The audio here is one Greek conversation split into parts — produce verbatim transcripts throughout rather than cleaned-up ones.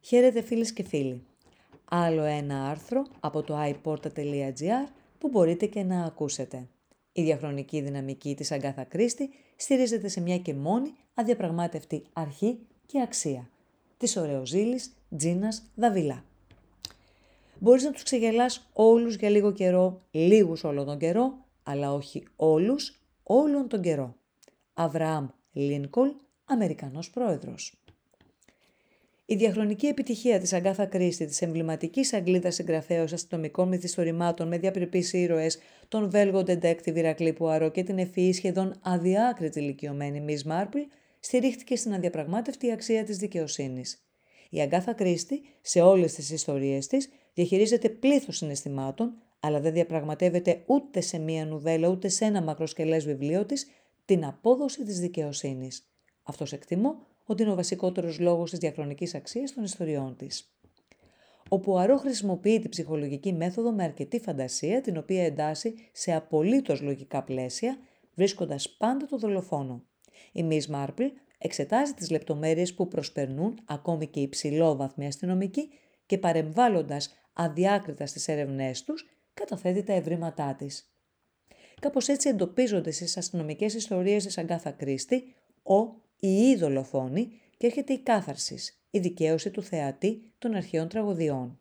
Χαίρετε φίλες και φίλοι. Άλλο ένα άρθρο από το άι πόρτα τελεία τζι άρ που μπορείτε και να ακούσετε. Η διαχρονική δυναμική της Αγκάθα Κρίστη στηρίζεται σε μια και μόνη αδιαπραγμάτευτη αρχή και αξία. Της ωραιοζήλης Τζίνας Δαβιλά. Μπορείς να τους ξεγελάς όλους για λίγο καιρό, λίγους όλο τον καιρό, αλλά όχι όλους, όλον τον καιρό. Αβραάμ Λίνκολν, Αμερικανός πρόεδρος. Η διαχρονική επιτυχία της Αγκάθα Κρίστη, της εμβληματικής Αγγλίδας συγγραφέως αστυνομικών μυθιστορημάτων με διαπρεπείς ήρωες, τον Βέλγο detective Ηρακλή Πουαρό και την ευφυή σχεδόν αδιάκριτη ηλικιωμένη Μις Μάρπλ, στηρίχτηκε στην αδιαπραγμάτευτη αξία της δικαιοσύνης. Η Αγκάθα Κρίστη, σε όλες τις ιστορίες της, διαχειρίζεται πλήθος συναισθημάτων, αλλά δεν διαπραγματεύεται ούτε σε μία νουβέλα ούτε σε ένα μακροσκελές βιβλίο της την απόδοση της δικαιοσύνης. Αυτός εκτιμώ ότι είναι ο βασικότερος λόγος της διαχρονικής αξίας των ιστοριών της. Ο Πουαρό χρησιμοποιεί την ψυχολογική μέθοδο με αρκετή φαντασία, την οποία εντάσσει σε απολύτως λογικά πλαίσια, βρίσκοντας πάντα το δολοφόνο. Η Μις Μάρπλ εξετάζει τις λεπτομέρειες που προσπερνούν ακόμη και υψηλόβαθμοι αστυνομικοί και παρεμβάλλοντας αδιάκριτα στις έρευνές τους, καταθέτει τα ευρήματά της. Κάπως έτσι εντοπίζονται στις αστυνομικές ιστορίες της Αγκάθα Κρίστη ο ή οι δολοφόνοι και έρχεται η κάθαρσης, η δικαίωση του θεατή των αρχαίων τραγωδιών.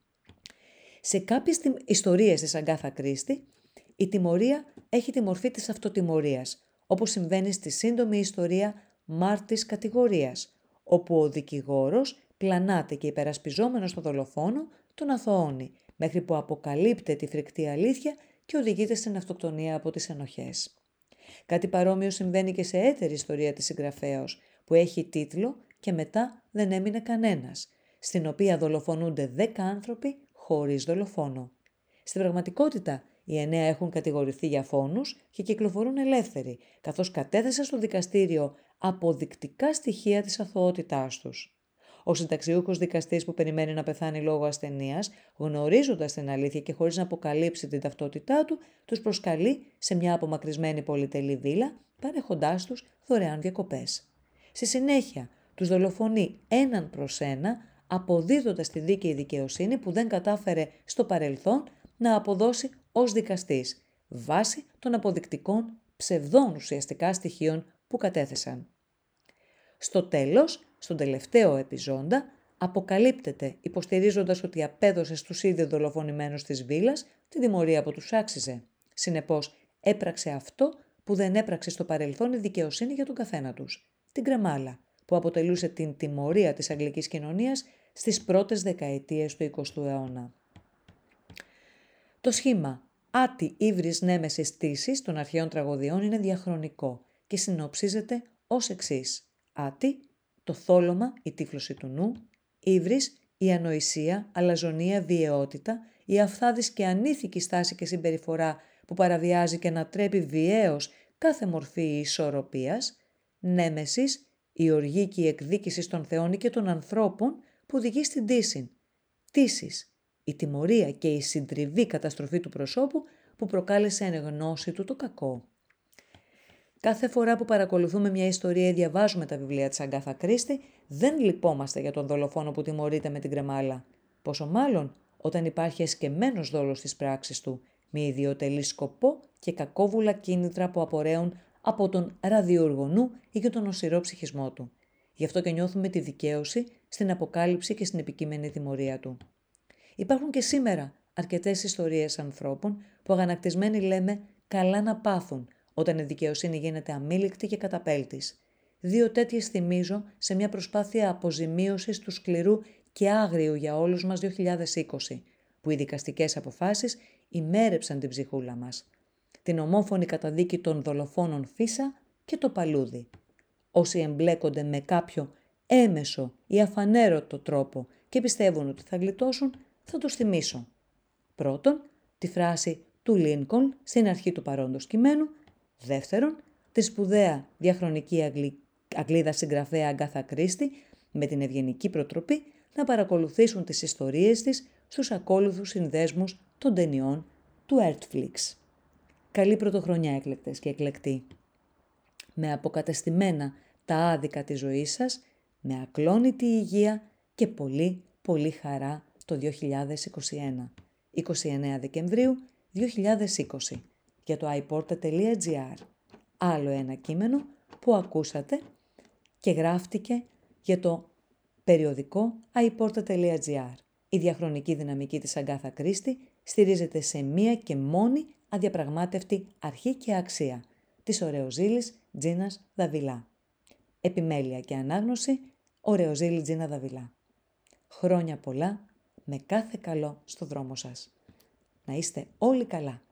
Σε κάποιες ιστορίες της Αγκάθα Κρίστη, η τιμωρία έχει τη μορφή της αυτοτιμωρίας, όπως συμβαίνει στη σύντομη ιστορία Μάρτης Κατηγορίας, όπου ο δικηγόρος πλανάται και υπερασπιζόμενος τον δολοφόνο τον αθωώνει, μέχρι που αποκαλύπτεται τη φρικτή αλήθεια και οδηγείται στην αυτοκτονία από τις ενοχές. Κάτι παρόμοιο συμβαίνει και σε έτερη ιστορία της συγγραφέως, που έχει τίτλο «Και μετά δεν έμεινε κανένας», στην οποία δολοφονούνται δέκα άνθρωποι χωρίς δολοφόνο. Στην πραγματικότητα, οι εννέα έχουν κατηγορηθεί για φόνους και κυκλοφορούν ελεύθεροι, καθώς κατέθεσαν στο δικαστήριο αποδεικτικά στοιχεία της αθωότητάς τους. Ο συνταξιούχος δικαστής που περιμένει να πεθάνει λόγω ασθενείας, γνωρίζοντας την αλήθεια και χωρίς να αποκαλύψει την ταυτότητά του, τους προσκαλεί σε μια απομακρυσμένη πολυτελή βίλα, παρέχοντάς τους δωρεάν διακοπές. Στη συνέχεια, τους δολοφονεί έναν προς ένα, αποδίδοντας τη δίκαιη δικαιοσύνη που δεν κατάφερε στο παρελθόν να αποδώσει ως δικαστής, βάσει των αποδεικτικών ψευδών ουσιαστικά στοιχείων που κατέθεσαν. Στο τέλος, στον τελευταίο επιζώντα, αποκαλύπτεται υποστηρίζοντας ότι απέδωσε στους ήδη δολοφονημένους της βίλας την τιμωρία που τους άξιζε. Συνεπώς, έπραξε αυτό που δεν έπραξε στο παρελθόν η δικαιοσύνη για τον καθένα τους, την κρεμάλα, που αποτελούσε την τιμωρία της αγγλικής κοινωνίας στις πρώτες δεκαετίες του εικοστού αιώνα. Το σχήμα «Άτι ύβρις νέμεσης τύσης» των αρχαίων τραγωδιών είναι διαχρονικό και συνοψίζεται ως εξής. Άτι, το θόλωμα, η τύφλωση του νου, ύβρις, η ανοησία, αλαζονία, βιαιότητα, η αυθάδης και ανήθικη στάση και συμπεριφορά που παραβιάζει και ανατρέπει βιαίως κάθε μορφή ισορροπίας, νέμεσης, η οργή και η εκδίκηση των θεών και των ανθρώπων που οδηγεί στην τύση, τύσης, η τιμωρία και η συντριβή καταστροφή του προσώπου που προκάλεσε εν γνώση του το κακό. Κάθε φορά που παρακολουθούμε μια ιστορία ή διαβάζουμε τα βιβλία της Αγκάθα Κρίστη, δεν λυπόμαστε για τον δολοφόνο που τιμωρείται με την κρεμάλα. Πόσο μάλλον όταν υπάρχει εσκεμμένος δόλος της πράξης του, με ιδιωτελή σκοπό και κακόβουλα κίνητρα που απορρέουν από τον ραδιούργο νου ή και τον οσυρό ψυχισμό του. Γι' αυτό και νιώθουμε τη δικαίωση στην αποκάλυψη και στην επικείμενη τιμωρία του. Υπάρχουν και σήμερα αρκετές ιστορίες ανθρώπων που αγανακτισμένοι λέμε «καλά να πάθουν», όταν η δικαιοσύνη γίνεται αμήλικτη και καταπέλτης. Δύο τέτοιες θυμίζω σε μια προσπάθεια αποζημίωσης του σκληρού και άγριου για όλους μας δύο χιλιάδες είκοσι, που οι δικαστικές αποφάσεις ημέρεψαν την ψυχούλα μας. Την ομόφωνη καταδίκη των δολοφόνων Φίσα και το Παλούδι. Όσοι εμπλέκονται με κάποιο έμεσο ή αφανέρωτο τρόπο και πιστεύουν ότι θα γλιτώσουν, θα τους θυμίσω. Πρώτον, τη φράση του Λίνκολν στην αρχή του παρόντος κειμένου. Δεύτερον, τη σπουδαία διαχρονική Αγγλι... Αγγλίδα συγγραφέα Αγκάθα Κρίστη με την ευγενική προτροπή να παρακολουθήσουν τις ιστορίες της στους ακόλουθους συνδέσμους των ταινιών του Netflix. Καλή πρωτοχρονιά εκλεκτές και εκλεκτοί. Με αποκατεστημένα τα άδικα της ζωής σας, με ακλόνητη υγεία και πολύ πολύ χαρά το δύο χιλιάδες είκοσι ένα. είκοσι εννέα Δεκεμβρίου δύο χιλιάδες είκοσι για το iporta.gr. Άλλο ένα κείμενο που ακούσατε και γράφτηκε για το περιοδικό iporta.gr. Η διαχρονική δυναμική της Αγκάθα Κρίστη στηρίζεται σε μία και μόνη αδιαπραγμάτευτη αρχή και αξία, της Ωρεοζήλης Τζίνας Δαβιλά. Επιμέλεια και ανάγνωση, Ωρεοζήλη Τζίνα Δαβιλά. Χρόνια πολλά, με κάθε καλό στο δρόμο σας. Να είστε όλοι καλά.